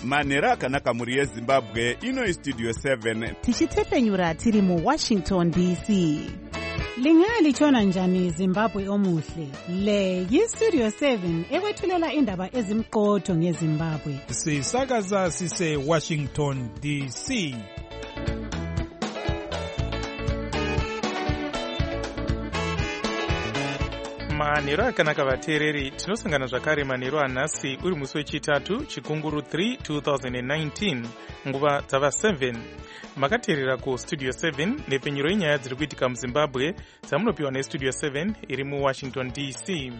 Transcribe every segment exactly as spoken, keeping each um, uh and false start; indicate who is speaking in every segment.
Speaker 1: manhero akanaka mhuri yezimbabwe. Ino Studio seven
Speaker 2: tichitepfenyura tiri mu Washington D C.
Speaker 3: Lingalitshona njani Zimbabwe omuhle? Le yi-Studio seven ekwethulela indaba ezimqotho ngeZimbabwe.
Speaker 4: Sisakaza sise Washington D C. Manhero akanaka vateereri, tinosangana zvakare manhero anhasi uri musi wechitatu chikunguru three two thousand nineteen nguva dzava seven. Makateerera ku Studio seven nepfenyuro yenyaya dziri kuitika muZimbabwe dzamunopiwa neStudio seven iri muWashington D C.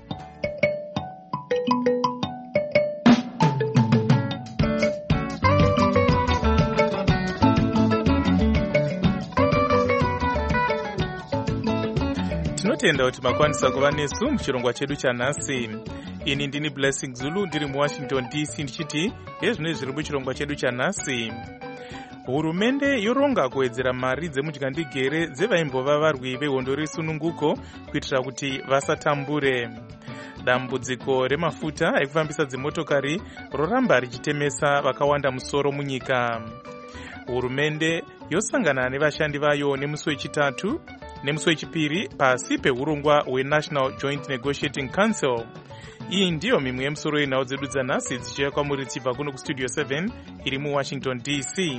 Speaker 4: Tinotenda kuti makwanisa kuva nesu muchirongwa chedu chanhasi. Ini ndini Blessing Zulu ndiri muWashington D C ndichiti hezvino zviri muchirongwa chedu chanhasi. Hurumende yoronga kuwedzera mari dzemudyandegere dzevaimbova varwi vehondo resununguko kuitira kuti vasatambure. Dambudziko remafuta ekufambisa dzimotokari roramba richitemesa vakawanda musoro munyika. Hurumende yosangana nevashandi vayo nemusi wechitatu nemusi wechipiri pasi peurongwa hweNational Joint Negotiating Council. Iyi ndiyo mimwe yemusoro yenhau dzedu dzanhasi dzichiuya kwamuri tichibva kuno kuStudio seven iri muWashington D C.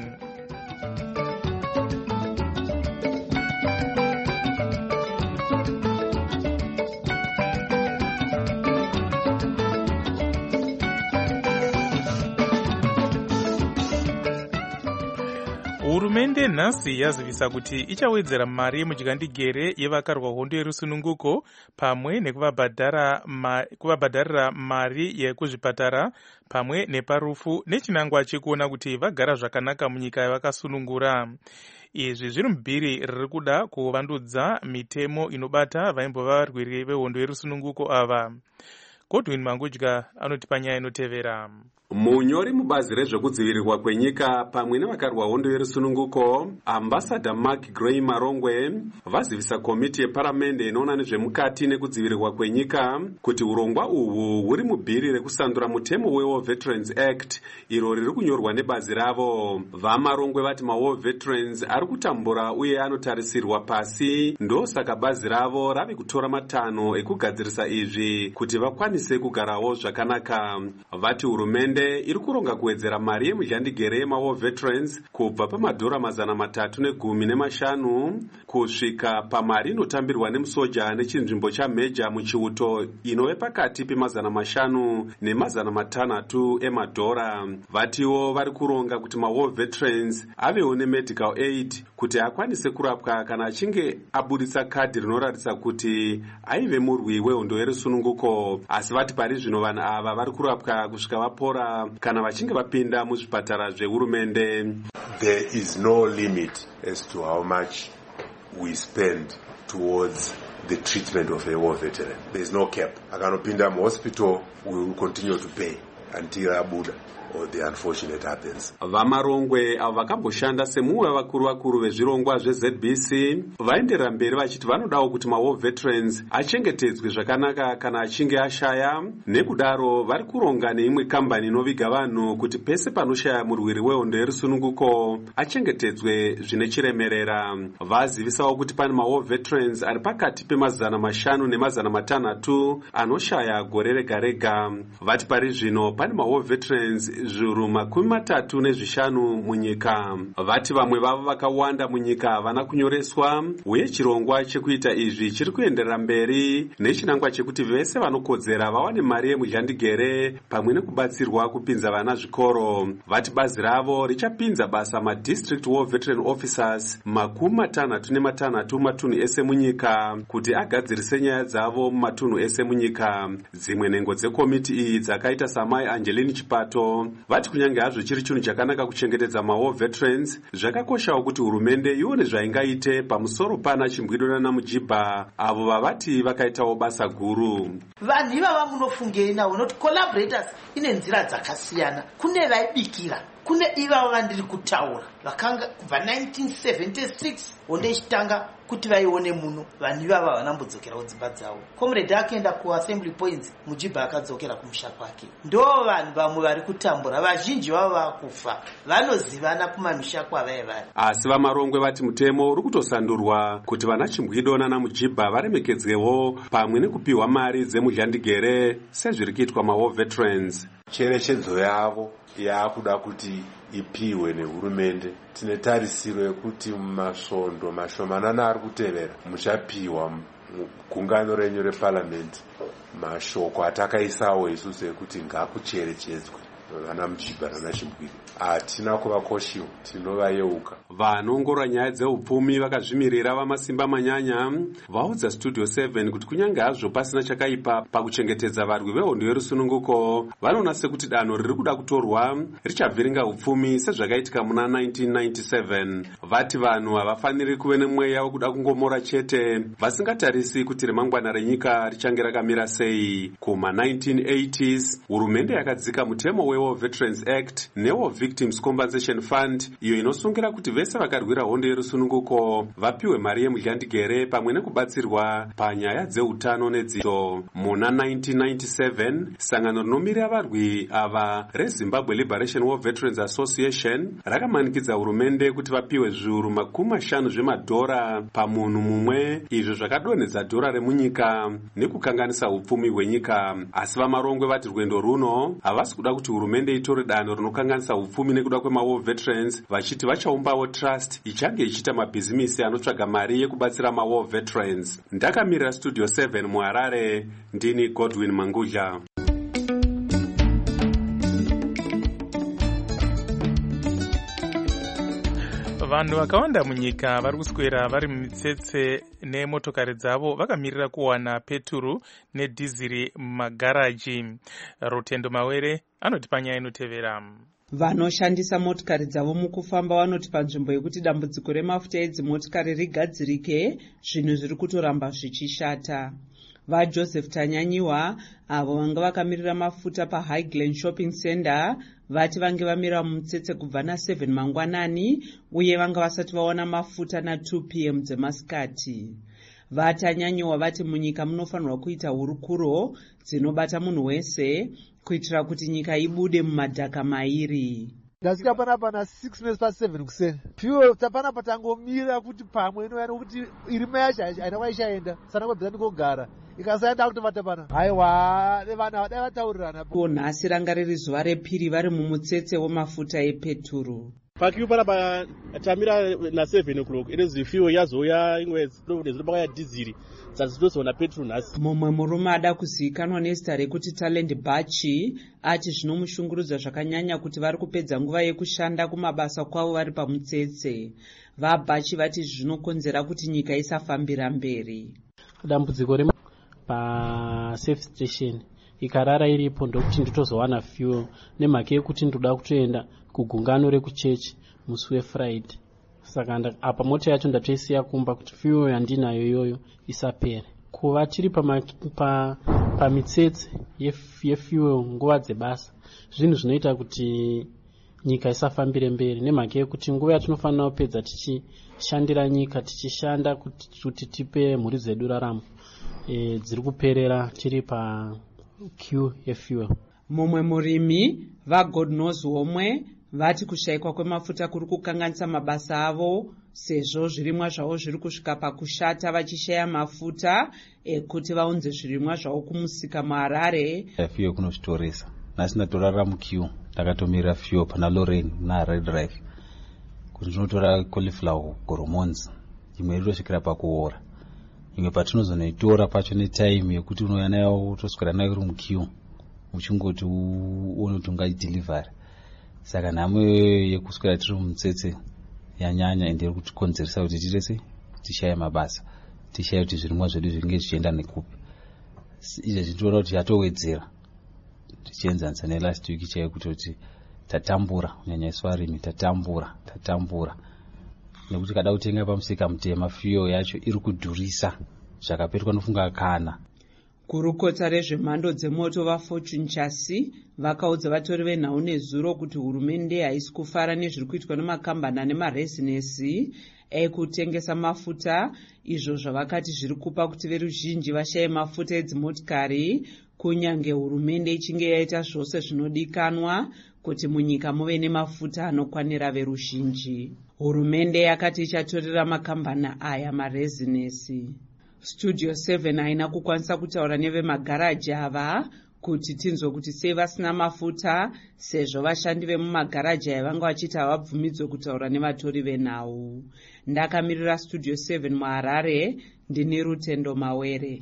Speaker 4: Hurumende nhasi yazivisa kuti ichawedzera mari yemudyandegere yevakarwa hondo yerusununguko pamwe nekuvabhadharira ma, kuvabhadharira mari yekuzvipatara pamwe neparufu nechinangwa chekuona kuti vagara zvakanaka munyika yavakasunungura. Izvi zviri mubhiri riri kuda kuvandudza mitemo inobata vaimbova varwiri vehondo yerusununguko ava. Godwin Mangudya anotipa nyaya inotevera.
Speaker 5: Munyori mubazi rezvekudzivirirwa kwenyika pamwe nevakarwa hondo yerusununguko, Ambassador Mark Gray Marongwe vazivisa komiti yeparamende inoona nezvemukati nekudzivirirwa kwenyika kuti urongwa uhwu huri mubhiri rekusandura mutemo weWar Veterans Act iro riri kunyorwa nebazi ravo. VaMarongwe vati maWar Veterans ari kutambura uye anotarisirwa pasi, ndosaka bazi ravo rave kutora matanho ekugadzirisa izvi kuti vakwanise kugarawo zvakanaka. Vati hurumende iri kuronga kuwedzera mari yemudyandegere yemaWar Veterans kubva pamadhora mazana matatu negumi nemashanu kusvika pamari inotambirwa nemusoja nechinzvimbo chameja muchiuto inove pakati pemazana mashanu nemazana matanhatu emadhora. Vatiwo vari kuronga kuti maWar Veterans avewo nemedical aid kuti akwanise kurapwa kana achinge abudisa kadhi rinoratidza kuti aive murwi wehondo yerusununguko. Asi vati pari zvino vanhu ava vari kurapwa kusvika vapora kana vachinge vapinda muzvipatara zvehurumende.
Speaker 6: There is no limit as to how much we spend towards the treatment of a war veteran. There is no cap. Akanopinda muhospital, we will continue to pay until abuda or the unfortunate happens.
Speaker 5: VaMarongwe avo vakamboshanda semumwe vakuru vakuru vezvirongwa zveZ B C vaenderera mberi vachiti vanodawo kuti maWar Veterans achengetedzwe zvakanaka kana achinge ashaya. Nekudaro vari kuronga neimwe kambani inoviga vanhu kuti pese panoshaya murwiri wehondo yerusununguko achengetedzwe zvine chiremerera. Vazivisawo kuti pane maWar Veterans ari pakati pemazana mashanu nemazana matanhatu anoshaya gore rega rega. Vati pari zvino pane maWar Veterans zviuru makumi matatu nezvishanu munyika. Vati vamwe vavo vakawanda munyika havana kunyoreswa, uye chirongwa chekuita izvi chiri kuenderera mberi nechinangwa chekuti vese vanokodzera vawane mari yemudyandegere pamwe nekubatsirwa kupinza vana zvikoro. Vati bazi ravo richapinza basa madistrict war veteran officers makumi matanhatu nematanhatu matunhu ese munyika kuti agadzirise nyaya dzavo mumatunhu ese munyika. Dzimwe nhengo dzekomiti iyi dzakaita samai Angeline Chipato vati kunyange hazvo chiri chinhu chakanaka kuchengetedza maWar Veterans, zvakakoshawo kuti hurumende ione zvaingaite pamusoro pana Chimbwidona naMujibha avo vavati vakaitawo basa guru.
Speaker 7: Vanhu ivava munofungei navo noti collaborators ine nzira dzakasiyana. Kune vaibikira, kune ivava vandiri kutaura vakanga kubva nineteen seventy-six hondo ichitanga kuti vaione muno vanhu ivava vanambodzokera kudzimba dzavo. Comrade akaenda kuassembly points, Mujibha akadzokera kumusha kwake. Ndo vanhu vamwe vari kutambura, vazhinji vavo vakufa, vanozivana kumamisha kwavai vari.
Speaker 5: Asi vamarongwe vati mutemo uri kutosandurwa kuti vana Chimbwido nana Mujibha varemekedzwewo pamwe nekupiwa mari dzemudyandigere sezviri kuitwa maWar Veterans.
Speaker 6: Cherechedzo yavo yakuda kuti ipiwe nehurumende. Tine tarisiro yekuti mumasvondo mashomanana ari kutevera muchapiwa gungano renyu reparliament mashoko atakaisawo isusu ekuti ngakucherechedzwe vana Mujibha nana Chimbwido. Hatina kuvakoshiwa, tinovayeuka.
Speaker 5: Vanoongorora nyaya dzeupfumi vakazvimirira vamasimba manyanya vaudza Studio seven kuti kunyange hazvo pasina chakaipa pakuchengetedza varwi vehondo yerusununguko, vanoona sekuti danho riri kuda kutorwa richavhiringa upfumi sezvakaitika muna nineteen ninety-seven. Vati vanhu havafaniri kuve nemweya wekuda kungomora chete vasingatarisi kuti remangwana renyika richange rakamira sei. Kuma nineteen eighties hurumende yakadzika mutemo weWar Veterans Act neWar Victims Compensation Fund, iyo inosungira kuti vese vakarwira hondo yerusununguko vapiwe mari yemudyandigere pamwe nekubatsirwa panyaya dzeutano nedzidzo. Muna nineteen ninety-seven sangano rinomirira varwi ava reZimbabwe Liberation War Veterans Association rakamanikidza hurumende kuti vapiwe zviuru makumi mashanu zvemadhora pamunhu mumwe, izvo zvakadonhedza dhora remunyika nekukanganisa upfumi hwenyika. Asi vamarongwe vati rwendo runo havasi kuda kuti hurumende itore danho rinokanganisa upfumi nekuda kwemaWar Veterans, vachiti vachaumbawo trust ichange ichiita mabhizimisi anotsvaga mari yekubatsira maWar Veterans. Ndakamirira Studio seven muHarare, ndini Godwin Mangudla.
Speaker 4: Vanhu vakawanda munyika vari kuswera vari mumitsetse nemotokari dzavo vakamirira kuwana peturu nedhiziri mumagaraji. Rutendo Mawere anoti panyaya inotevera.
Speaker 8: Vanoshandisa motikari dzavo mukufamba vanoti panzvimbo yekuti dambudziko remafuta edzimotikari rigadzirike, zvinhu zviri kutoramba zvichishata. VaJoseph Tanyanyiwa avo vanga vakamirira mafuta paHighland Shopping Center vati vange vamira mumutsetse kubva na seven mangwanani uye vanga vasati vaona mafuta na two p m dzemasikati. VaTanyanyiwa vati munyika munofanirwa kuita hurukuro dzinobata munhu wese kuitira kuti nyika ibude mumadhaka mairi.
Speaker 9: Ndasvika panapa na six minutes past seven kuseni. Fuel tapanapa tangomira kuti pamwe inoyana kuti irima yacho haina kwaishaenda sana kwabvisa ndikogara ikasaenda kutovata pana haiwa nevana vadai vataurirana.
Speaker 8: Nhasi ranga riri zuva repiri vari mumutsetse wemafuta epeturu.
Speaker 10: Pakiu panapa tamira na seven o'clock ine zifiwo yazoya ingwezi nezinoba ya dizili dzazitozoona peturu nhasi.
Speaker 8: Mumwe murume ada kuzivikanwa nezita rekuti Talent Bachi ati zvinomushungurudza zvakanyanya kuti vari kupedza nguva yekushanda kumabasa kwavo vari pamutsetse. VaBachi vati zvinokonzera kuti nyika isafambira mberi.
Speaker 11: Dambudziko rema pa safe station ikarara iripo ndokuti nditozowana fuel nemhaka yekuti ndoda kutoenda kugungano rekuchechi musi weFriday. Saka apa mota yacho ndatoisiya kumba kuti fuel yandinayo yoyo isapere. Kuva tiri pamitsetse pa yefuel nguva dzebasa zvinhu zvinoita kuti nyika isafambire mberi nemhaka yekuti nguva yatinofanira kupedza tichishandira nyika tichishanda kuti, kuti tipe mhuri dzedu raramo e, dziri kuperera tiri pa queue yefuel.
Speaker 8: Mumwe murimi vaGodnos Homwe vati kushayikwa kwemafuta kuri kukanganisa mabasa avo sezvo zvirimwa zvavo zviri kusvika pakushata vachishaya mafuta ekuti vaunze zvirimwa zvavo kumusika muHarare.
Speaker 12: Fuel kunozvitoresa nhasi ndatorara muqueue ndakatomirira fuel pana Lorraine naHarare Drive kuti ndinotora cauliflower goromons imwe irikutosvikira pakuora imwe patinozonoitora pacho netime yekuti unouya nayo utoswera nayo iri muqueue uchingoti uone kuti ungaidhilivhari. Saka nhamo yekuswera tiri mumutsetse yanyanya ende iri kutikonzeresa kuti tirese tishaye mabasa tishaye kuti zvirimwa zvedu zvinge zvichienda nekupi. Izvezvi tinoona kuti yatowedzera tichienzanisa nelast week chaiyo kuti tatambura kunyanya isu varimi tatambura tatambura nekuti kada kutenga pamusika mutema fuel yacho iri kudhurisa zvakapetwa nofunga kana.
Speaker 8: Gurukota rezvemhando dzemoto vaFortune Chasi vakaudza vatori venhau nezuro kuti hurumende haisi kufara nezviri kuitwa nemakambani nemarezinesi ekutengesa mafuta, izvo zvavakati zviri kupa kuti veruzhinji vashaye mafuta edzimotikari, kunyange hurumende ichinge yaita zvose zvinodikanwa kuti munyika muve nemafuta anokwanira veruzhinji. Hurumende yakati ichatorera makambani aya marezinesi. Studio seven haina kukwanisa kutaura nevemagaraji ava kuti tinzwe kuti sei vasina mafuta, sezvo vashandi vemumagaraji aya vanga vachiti havabvumidzwe kutaura nevatori venhau. Ndakamirira Studio seven muHarare, ndini Rutendo Mawere.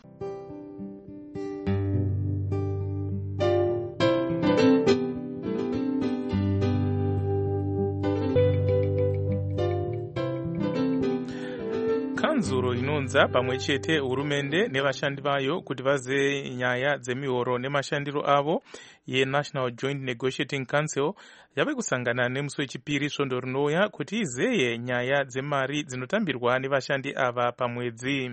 Speaker 4: Kanzuro inonza pamwe chete hurumende nevashandi vayo kuti vaze nyaya dzemihoro nemashandiro avo yeNational Joint Negotiating Council yave kusangana nemusi wechipiri svondo rinouya kuti izeye nyaya dzemari dzinotambirwa nevashandi ava pamwedzi.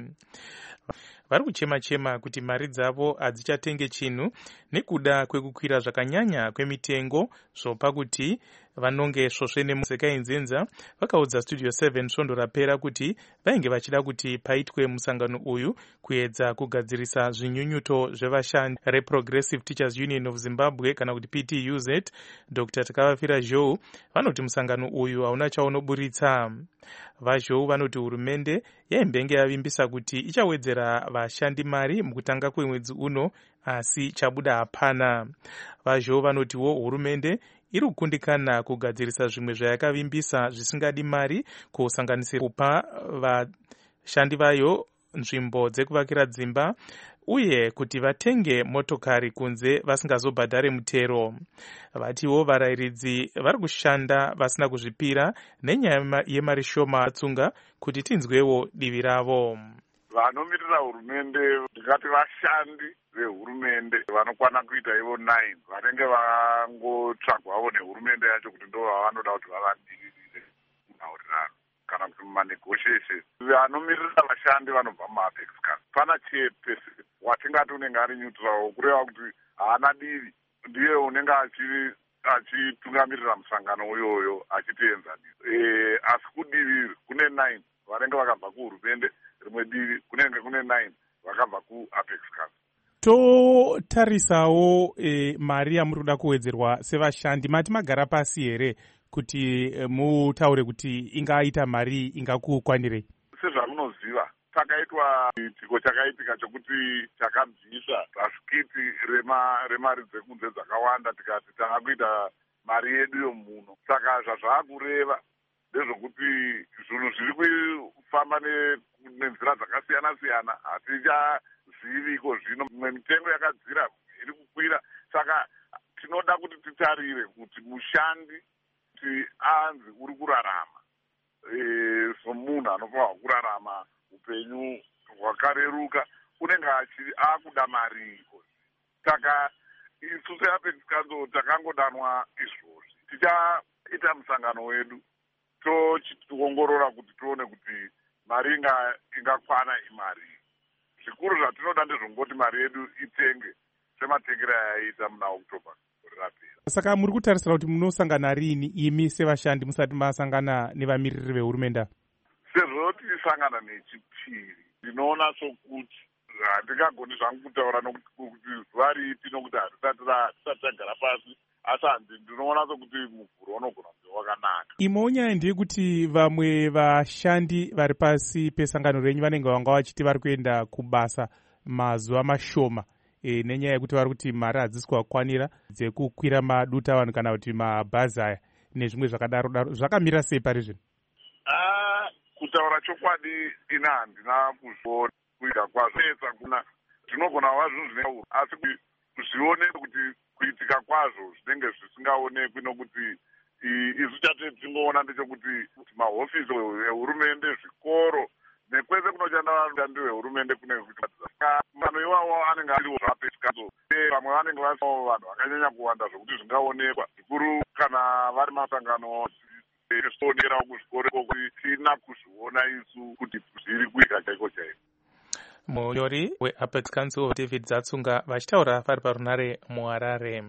Speaker 4: Vari kuchema-chema kuti mari dzavo hadzichatenge chinhu nekuda kwekukwira zvakanyanya kwemitengo, zvopa kuti vanonge svosve nemusekainzenza vakaudza Studio seven svondo rapera kuti vainge vachida kuti paitwe musangano uyu kuedza kugadzirisa zvinyunyuto zvevashandi. reProgressive Teachers Union of Zimbabwe kana kuti P T U Z, Doctor Takavafira Zhou, vanoti musangano uyu hauna chaunoburitsa. VaZhou vanoti hurumende yaimbenge yavimbisa kuti ichawedzera vashandi mari mukutanga kwemwedzi uno, asi chabuda hapana. VaZhou vanotiwo hurumende iri kukundikana kugadzirisa zvimwe zvayakavimbisa zvisingadi mari, kusanganisira kupa vashandi vayo nzvimbo dzekuvakira dzimba uye kuti vatenge motokari kunze vasingazobhadhare mutero. Vatiwo varayiridzi vari kushanda vasina kuzvipira nenyaya yemari shoma atsunga kuti tinzwewo divi ravo.
Speaker 13: Vanomirira hurumende ndikati vashandi vehurumende vanokwana kuita ivo nine vanenge vangotsvagwawo nehurumende yacho kuti ndo vavanoda kuti vavadirire munhaurirano kana kuti mumanegotiation. Vanomirira vashandi vanobva muApex Council. Pana chairperson watingati unenge ari neutral, kureva kuti haana divi, ndiye unenge achitungamirira musangano uyoyo achitienzanisa. E, asi kudivi kune nine vanenge vakabva kuhurumende, rimwe divi kunenge kune nine vakabva kuApex Council.
Speaker 4: Totarisawo e, mari yamuri kuda kuwedzerwa sevashandi, mati magara pasi here kuti e, mutaure kuti ingaita mari ingakukwanirei?
Speaker 13: Sezvamunoziva takaitwa chitiko chakaitika chokuti takabvisa bhasikiti remari dzekunze dzakawanda, tikati tanga kuita mari yedu yomuno. Saka zvazvakureva ndezvokuti zvinhu zviri kufamba nenzira dzakasiyana siyana, hatichazivi iko zvino. Mimwe mitengo yakadzira iri kukwira, saka tinoda kuti titarire kuti mushandi kuti anzi uri kurarama e, somunhu anofanirwa kurarama upenyu hwakareruka, unenge akuda mari iko. Saka isu seApex Council takangodanwa izvozvi. Tichaita musangano wedu tochiongorora kuti tione kuti mari ingakwana imari. Zvikuru zvatinoda ndezvongoti mari yedu itenge sematengero ayaita muna October rapera.
Speaker 4: Saka muri kutarisira kuti munosangana rini imi sevashandi musati masangana nevamiriri vehurumende?
Speaker 13: Sezvo tisangana nechipiri, ndinoona sokuti handingagoni zvangu kutaura nokuti zuva ripi nokuti hatisati tagara pasi, asi handi ndinoona sokuti muvhuro unogona kunge wakanaka.
Speaker 4: Imo nyaya ndeyekuti vamwe vashandi vari pasi pesangano renyu vanenge vanga vachiti vari kuenda kubasa mazuva mashoma e, nenyaya yekuti vari kuti mari hadzisi kuvakwanira dzekukwira madutavanhu kana kuti mabhazi aya nezvimwe zvakadaro daro. Zvakamira sei pari zvino?
Speaker 13: Ah, kutaura chokwadi ina handina kuzviona kuita kwazvo kuna tinogona kuva zvinhu zvine, asi kuzvione kuti kuitika kwazvo zvinenge zvisingaonekwi, nokuti isu chate tingoona ndechekuti mahofisi ehurumende, zvikoro nekwese kunoshanda vashandi vehurumende kunenge kuchibatisa vanhu iwawo anenge ariwo zvaApex Council. Vamwe vanenge vasinawo vanhu vakanyanya kuwanda zvokuti zvingaonekwa, zvikuru kana vari masangano esonerawo kuzvikoro kuti tina kuzviona isu kuti zviri kuita chaiko chaiko.
Speaker 4: Munyori weApex Council David Zatsunga vachitaura vari parunare muHarare.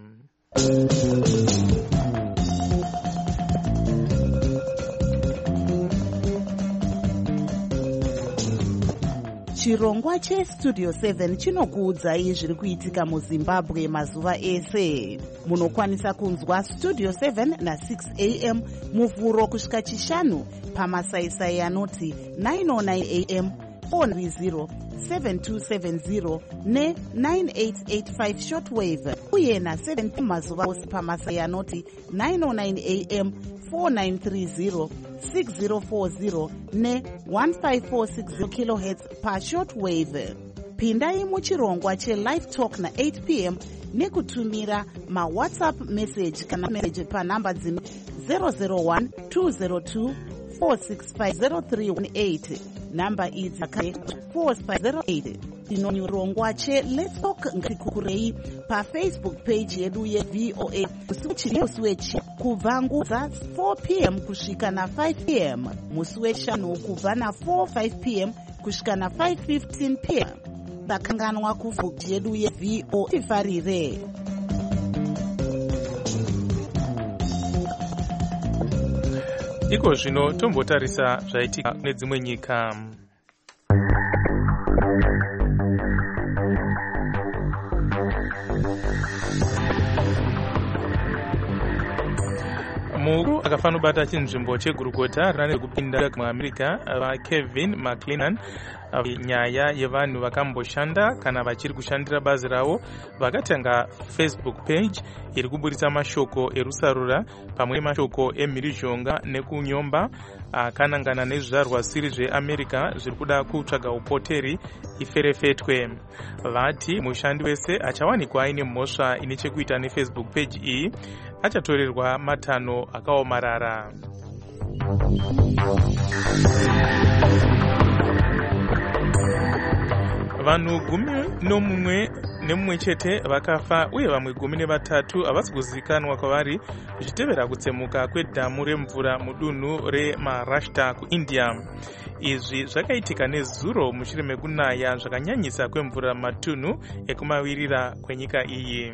Speaker 2: chirongwa chestudio seven chinokuudzai zviri kuitika muzimbabwe mazuva ese. Munokwanisa kunzwa studio seven na six a m muvhuro kusvika chishanu pamasaisai anoti nine oh nine a m, four three zero, seven two seven zero ne nine eight eight five shortwave uye na seven mazuva ose pamasai anoti nine oh nine a m, four nine three zero, six zero four zero ne one five four six zero kilohertz pa shortwave. Pindai muchirongwa chelive talk na eight p m nekutumira mawhatsapp message kana message panhamba dzino zero zero one two zero two four six five zero three one eight, namba idzi four five zero eight. Tinonyorongwa che Let's Talk ngikukurei pa Facebook page yedu ye V O A muswechi kubva nguza four p m kusvika na five p m, musi weshanu kubva na four five p m kusvika na five fifteen p m. Bakanganwa kufuku yedu ye V O A tifarire.
Speaker 4: Iko zvino tombotarisa zvaitika nedzimwe nyika. Mukuru akafanira kubata chinzvimbo chegurukota rine kupinda muAmerica vaKevin McClennan nyaya yevanhu vakamboshanda kana vachiri kushandira bazi ravo vakatanga Facebook page iri kuburitsa mashoko erusarura pamwe nemashoko emhirizhonga nekunyomba akanangana nezvizvarwa siri zveAmerica zviri kuda kutsvaga upoteri iferefetwe. Vati mushandi wese achawanikwa aine mhosva ine chekuita neFacebook page iyi achatorerwa matanho akaomarara. Vanhu gumi nomumwe nemumwe chete vakafa uye vamwe gumi nevatatu havasi kuzivikanwa kwavari zvichitevera kutsemuka kwedhamu remvura mudunhu reMaharashtra kuIndia. Izvi zvakaitika nezuro mushure mekunaya zvakanyanyisa kwemvura matunhu ekumavirira kwenyika iyi.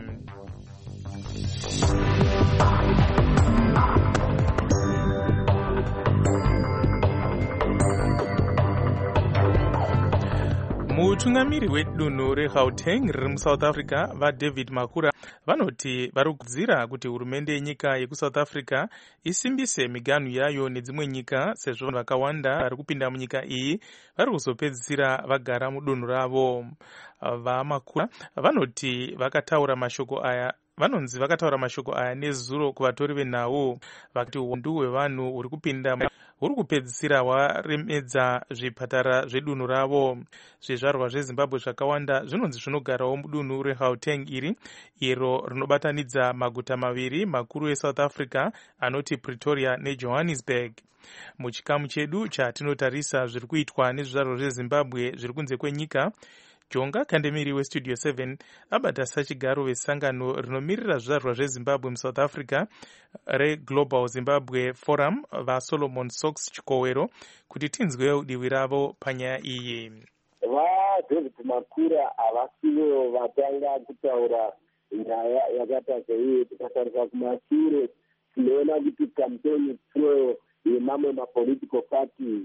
Speaker 4: Mutungamiri wedunhu reGauteng riri muSouth Africa vaDavid Makura vanoti vari kukurudzira kuti hurumende yenyika yekuSouth Africa isimbise miganhu yayo nedzimwe nyika sezvo vanhu vakawanda vari kupinda munyika iyi vari kuzopedzisira vagara mudunhu ravo. VaMakura vanoti vakataura mashoko aya vanonzi vakataura mashoko aya nezuro kuvatori venhau vakati uwandu hwevanhu huri kupinda huri kupedzisira hwaremedza zvipatara zvedunhu ravo. Zvizvarwa zveZimbabwe zvakawanda zvinonzi zvinogarawo mudunhu reGauteng iri iro rinobatanidza maguta maviri makuru eSouth Africa anoti Pretoria neJohannesburg. Muchikamu chedu chatinotarisa zviri kuitwa nezvizvarwa zveZimbabwe zviri kunze kwenyika, Jonga Kandemiri weStudio seven abata sachigaro vesangano rinomirira zvizvarwa zveZimbabwe muSouth Africa reGlobal Zimbabwe Forum vaSolomon Sox Chikowero kuti tinzwewo divi ravo panyaya iyi.
Speaker 14: VaDavid Makura havasivo vatanga kutaura nyaya yakata sei. Tikatarisa kumashure tinoona kuti campaign pro yemamwe mapolitical parties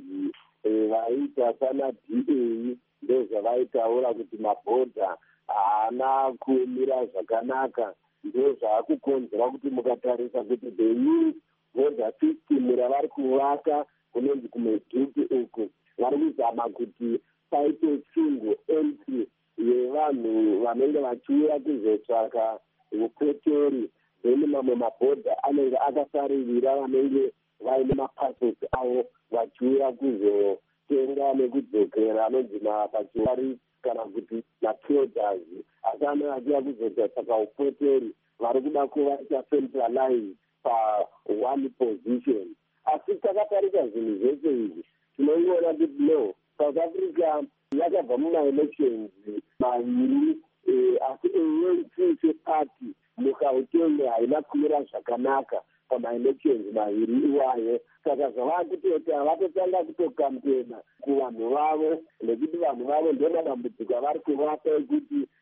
Speaker 14: vaita sana D A ndozvavaitaura kuti mabhodha haana kumira zvakanaka. Ndo zvaakukonzera kuti mukatarisa kuti the new border system ravari kuvaka kunonzi kumeduti uku vari kuzama kuti paite single entry yevanhu vanenge vachiuya kuzotsvaka upotori, then mamwe mabhodha anenge akasaririra vanenge vaine mapasipoti avo vachiuya kuzo tenga nekudzokera anonzi mapachiwari kana kuti matraders. Asi anenge achiya kuzodza saka upoteri vari kuda kuvaita centralize pa one position. Asi takatarisa zvinhu zvese izvi tinoiona kuti no, South Africa yakabva mumaelections maviri asi ANC party muGauteng haina kumira zvakanaka pamaelections maviri iwayo. Saka zvava kutota vatotanga kutokampena kuvanhu vavo nekuti vanhu vavo ndo madambudziko avari kuvapa ekuti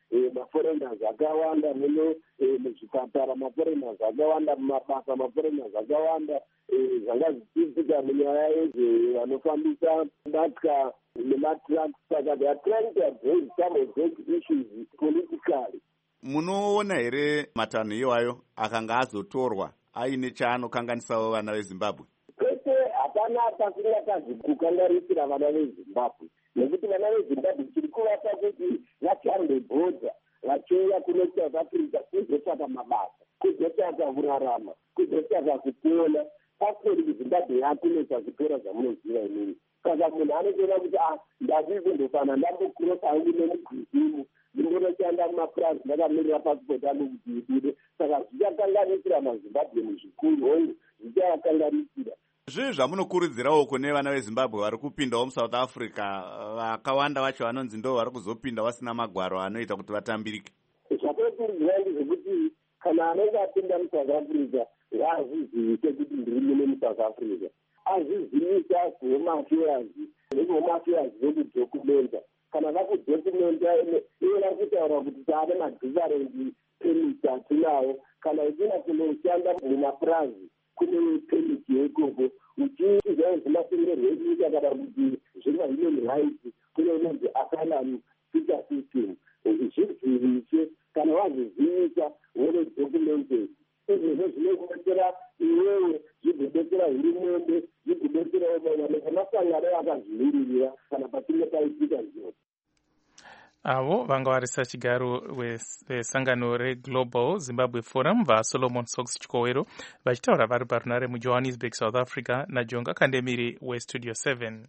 Speaker 14: maforeigners akawanda muno muzvipatara, maforeigners akawanda mumabasa, maforeigners akawanda zvanga zvichiitika munyaya yezvevanofambisa mbatya nematraks. Saka they are trying to address some of those issues politically.
Speaker 1: Munoona here matanho iwayo akanga azotorwa aine chaanokanganisawo vana veZimbabwe?
Speaker 14: Kwete hapana pasingakazi kukanganisira vana veZimbabwe, nekuti vana veZimbabwe tiri kuvapa kuti vachambe bhodha vachiuya kuno South Africa kuzotsvaka mabasa, kuzotsvaka kurarama, kuzotsvaka kupona. Pasipoti kuZimbabwe yakunetsa kutora zvamunoziva imini. Saka munhu anotoona kuti ah, ndazii kundofana ndambokurosa hangu nemugwizimu ndingonoshanda mumapurazi ndakamirira pasipoti angu kuti ibude. Saka zvichakanganisira maZimbabwe muzvikuru hongu, zvichakanganisira.
Speaker 1: Zvii zvamunokurudzirawo kune vana veZimbabwe vari kupindawo muSouth Africa, vakawanda vacho vanonzi ndo vari kuzopinda vasina magwaro anoita kuti vatambirike?
Speaker 14: Zvatokurudzira ndezvekuti kana anenge apinda muSouth Africa ngaazvizivise kuti ndiri muno muSouth Africa, azvizivisa kuhome affairs nekuhome affairs vekudokumenta. Kana vakudokumenta iye vari kutaura kuti taane madifferent permit atinawo. Kana uchina kunoshanda mumapurazi kune permit yeikoko, uchiita zvimatenderwo enyika kana kuti zvehuman rights kune inonzi asylum seeker system. Zvizivise kana wazvizivisa wone documented. Izvozvo zvinokudetsera iwewe, zvigodetsera hurumende, zvigodetsera masangano akazvimirira kana pachinge paitika zviro.
Speaker 4: Avo vanga vari sachigaro vesangano reGlobal Zimbabwe Forum vaSolomon Sox Chikowero vachitaura vari parunare muJohannesburg, South Africa, naJonga Kandemiri weStudio seven.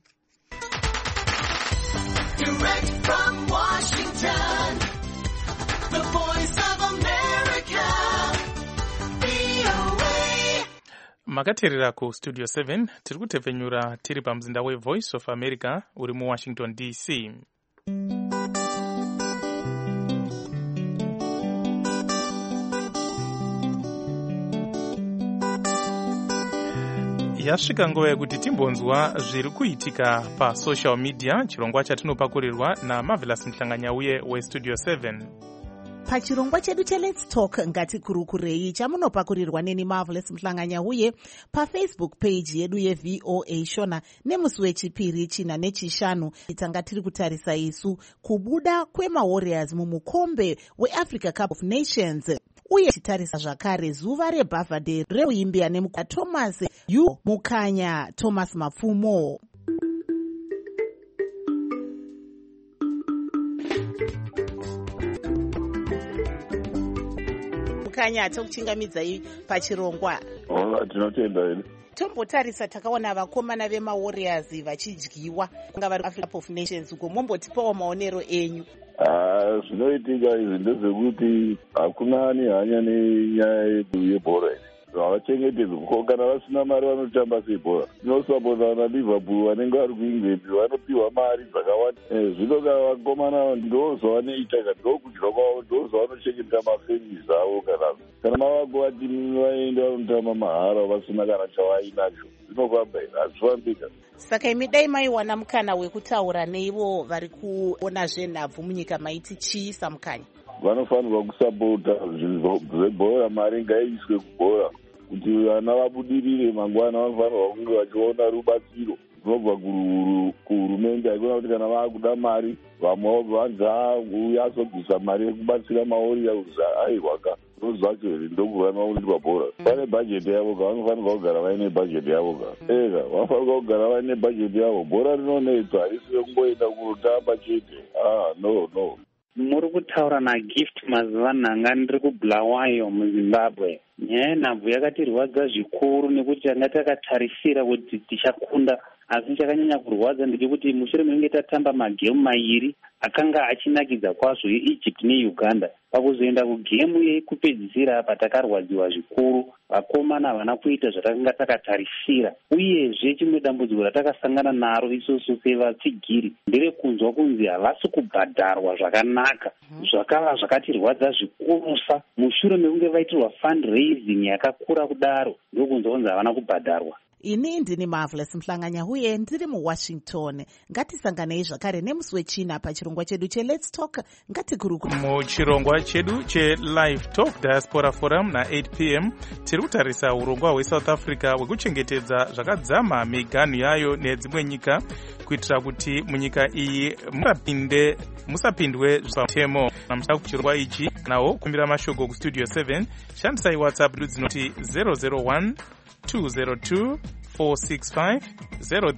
Speaker 4: Direct from Washington, the voice of America, V O A. Makateerera kuStudio seven, tiri kutepfenyura tiri pamuzinda weVoice of America uri muWashington D C. Yasvika nguva yekuti timbonzwa zviri kuitika pasocial media, chirongwa chatinopakurirwa naMarvelous Mhlanganyauye weStudio seven.
Speaker 2: Pachirongwa chedu cheLet's Talk ngatikurukurei chamunopakurirwa neni Marvelous Mhlanganyauye paFacebook page yedu yeV O A Shona nemusi wechipiri china nechishanu. Tanga tiri kutarisa isu kubuda kwemaWarriors mumukombe weAfrica Cup of Nations. Uye titarisa zvakare zuva reBirthday reuimbia nemuka Thomas Yu Mukanya Thomas Mapfumo. Mukanya tokuchingamidzai pachirongwa.
Speaker 15: Ola tinotenda ine.
Speaker 2: Tombotarisa takaona vakomana vemaWarriors vachidyiwa kunga vari Africa Cup of Nations uko, mombotipawo maonero enyu.
Speaker 15: Ah, zvinoitika izvi ndezvekuti hakuna ani hanya nenyaya yedu yebhora. Havachengetedzwa, kana vasina mari vanotamba sebhora. Tinosapota naLiverpool vanenge vari kuEngland vanopiwa mari dzakawanda. Zvinoka vakomana ndozvavanoita, ndokudya kwavo, ndozvavanochengeta mafemisi avo. Kana kana mavako vati vaenda vanotamba mahara vasina kana chavainacho, zvinofamba ina hazvifambika.
Speaker 2: Saka imi dai maiwana mukana wekutaura neivo vari kuona zvenhabvu munyika maiti chiisa Mukanya?
Speaker 15: Vanofanirwa kusapota zvebhora, mari ngaiiswe kubhora kuti vana vabudirire mangwana. Vanofanirwa kunge vachiona rubatsiro runobva kuhurumende. Haikona kuti kana vakuda mari vamwe vanza uyazobvisa mari yekubatsira maWarriors aiwaka nozvacho here ndokuvanoundirwa bhora. Vane bhajeti yavo ka, vanofanirwa kugara vaine bhajeti yavo ka. Ega vanofanirwa kugara vaine bhajeti yavo. Bhora rinonetsa, harisi kungoenda kunotamba chete. Ah, no no.
Speaker 16: Muri kutaura naGift mazuva nhanga ndiri kuBulawayo muZimbabwe. Nyaya yenhabvu yakatirwadza zvikuru nekuti tanga takatarisira kuti tichakunda, asi chakanyanya kurwadza ndechekuti mushure mekunge tatamba magemu mairi akanga achinakidza kwazvo eEgypt neUganda, pakuzoenda kugemu yekupedzisira apa takarwadziwa zvikuru. Vakomana havana kuita zvatakanga takatarisira, uyezve chimwe dambudziko ratakasangana naro isusu sevatsigiri nderekunzwa kunzi havasi kubhadharwa zvakanaka. Zvakava zvakatirwadza zvikurusa. Mushure mekunge vaitirwa fundraising yakakura kudaro, ndokunzwa kunzi havana kubhadharwa.
Speaker 2: ini ndini Marvelous Mhlanganya huye ndiri muWashington. Ngatisanganei zvakare nemusi wechina pachirongwa chedu cheLet's Talk ngatikurukure.
Speaker 4: Muchirongwa chedu cheLive Talk Diaspora Forum na eight p m tiri kutarisa urongwa hweSouth Africa hwekuchengetedza zvakadzama miganhu yayo nedzimwe nyika kuitira kuti munyika iyi musapinde musapindwe zvipamutemo. Namusa kuchirongwa ichi nawo kumbira mashoko kustudio seven shandisai WhatsApp dzinoti zero zero one two zero two four six five zero.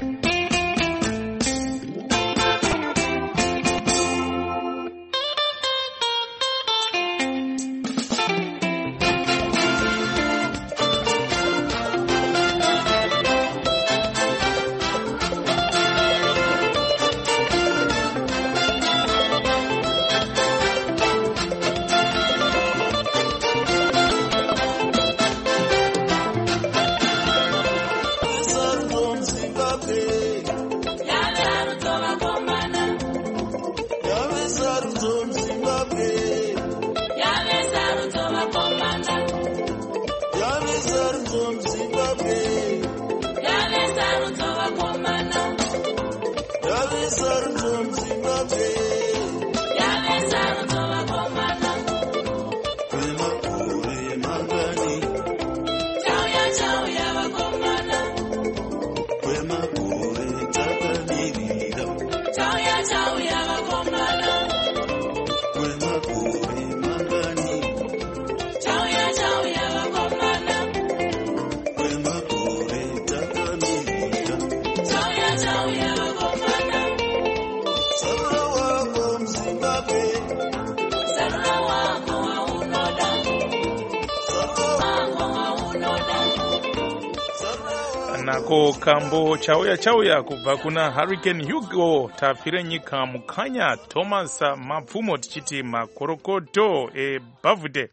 Speaker 4: Nako kambo chauya chauya kubva kuna Hurricane Hugo tafire nyika mukanya Thomas mapfumo tichiti makorokoto ebhavhude.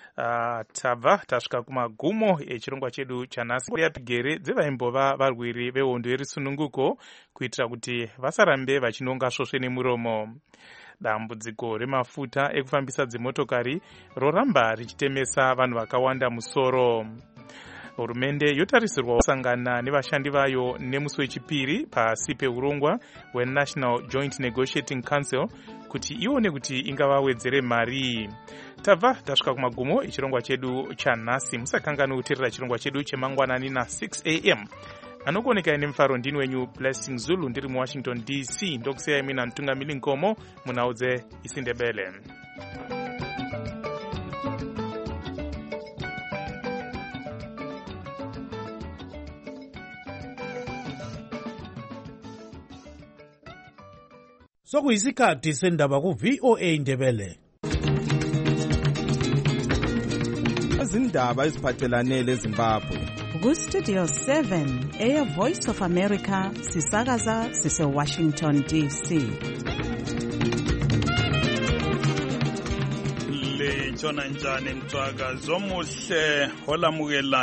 Speaker 4: Uh, tabva tasvika kumagumo echirongwa chedu chanhasi yapigere dzevaimbova varwiri vehondo yerisununguko kuitira kuti vasarambe vachinonga svosve nemuromo. Dambudziko remafuta ekufambisa dzimotokari roramba richitemesa vanhu vakawanda musoro. Hurumende yotarisirwa kusangana nevashandi vayo nemusi wechipiri pasi peurongwa hweNational Joint Negotiating Council kuti ione kuti ingavawedzere mari. Tabva tasvika kumagumo echirongwa chedu chanhasi. Musakangani kuteerera chirongwa chedu chemangwanani na six a m anokuoneka nemufaro ndini wenyu Blessing Zulu ndiri muWashington D C. Ndokusiyai mina Ntungamili Nkomo munaudze isindebele.
Speaker 17: Sokuyisikhathi sendaba ku V O A Ndebele. Izindaba eziphathelane leZimbabwe.
Speaker 2: Ku Studio seven, Air Voice of America, sisakaza sise Washington D C.
Speaker 18: Le chona njani mtwaga zomuhle holamukela